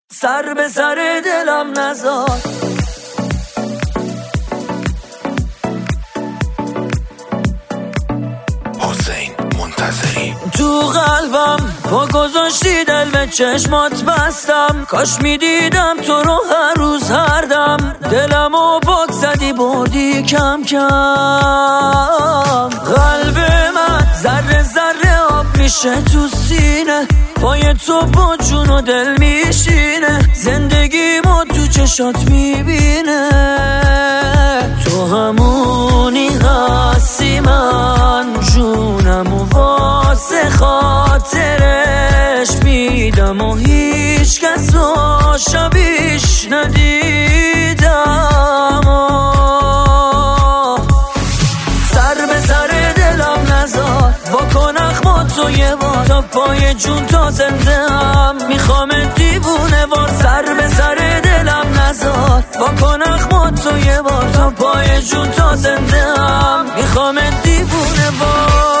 سر به سر دلم نذار. حسین منتظری. تو قلبم پا گذاشتی، دل به چشمات بستم. کاش میدیدم تو رو هر روز هر دم. دلمو پاک زدی بردی کم کم. قلب من ذره ذره آب میشه تو سینه. پای تو با جون و دل میشینه. زندگیمو تو چشات میبینه. تو همونی هستی، من جونم و واسه خاطرش میدم و هیچ کس رو شبیش ندیدم. سر به سر دلم نذار، بکن اخما تو یه بار. تا پای جون تا زنده هم میخوام دیوونه وار. سر به سر دلم نذار، بکن اخما تو یه بار. تا پای جون تا زنده هم میخوام دیوونه وار.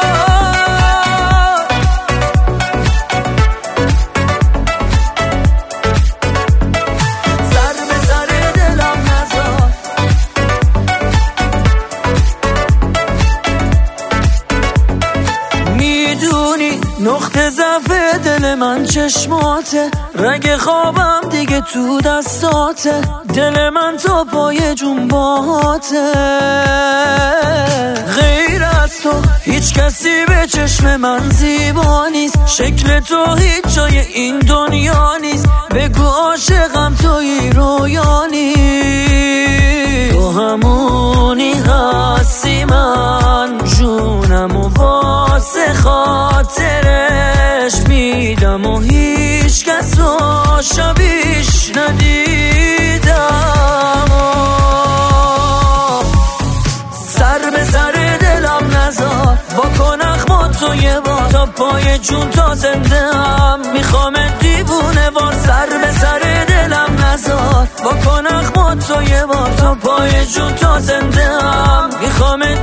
نقطه ضعف دل من چشماته. رگ خوابم دیگه تو دستاته. دل من تا پای جون باهاته. غیر از تو هیچ کسی به چشم من زیبا نیست. شکل تو هیچ جای این دنیا نیست. بگو عاشقم تویی رویا نیست. تو همونی هستی، من جونم و واسه خاطرش میدم و هیچ کس رو شبیش ندیدم. سر به سر دلم نذار، بکن اخما تو یه بار. تا پای جون تا زنده هم میخوام دیوونه وار. سر به سر دلم نذار، بکن اخما تو یه بار. تا پای جون تا زنده هم میخوام